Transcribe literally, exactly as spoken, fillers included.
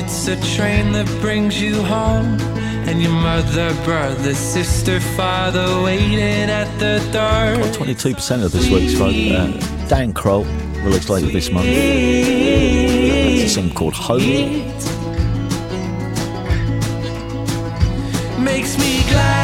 It's a train that brings you home, and your mother, brother, sister, father waiting at the door. twenty-two percent of this week's vote. Uh, Dan Kroll, released later this month. That's a song called Home. Makes me glad